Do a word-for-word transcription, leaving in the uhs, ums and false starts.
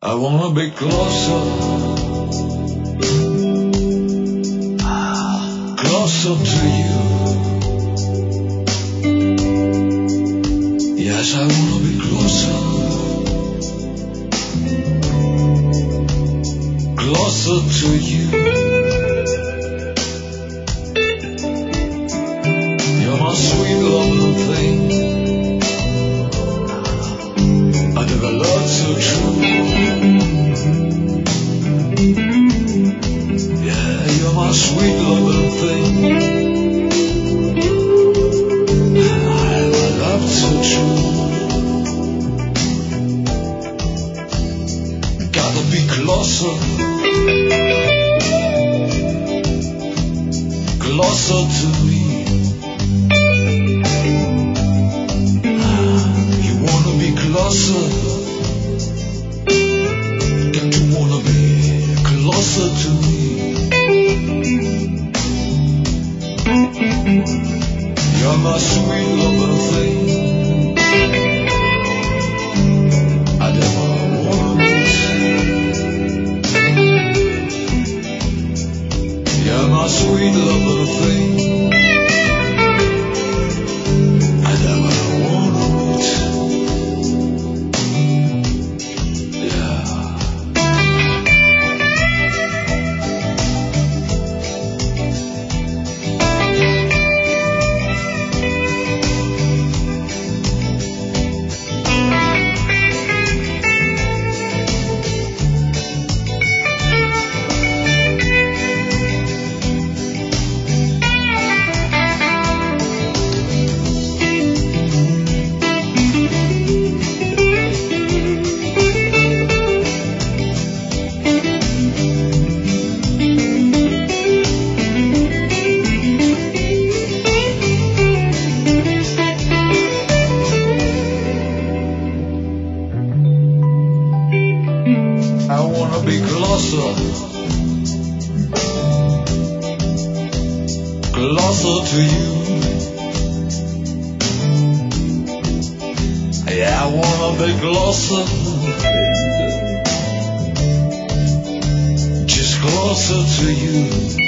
I wanna be closer, closer to you. Yes, I wanna be closer, closer to you. You're my sweet loving thing. I never loved so true. Yeah, you're my sweet loving thing. I never loved so true. Gotta be closer, closer to me. You wanna be closer? Don't you wanna be closer to me? You're my sweet loving thing. I never wanna miss. You're my sweet loving thing. I never wanna miss. I wanna be closer, closer to you. Yeah, I wanna be closer, just closer to you.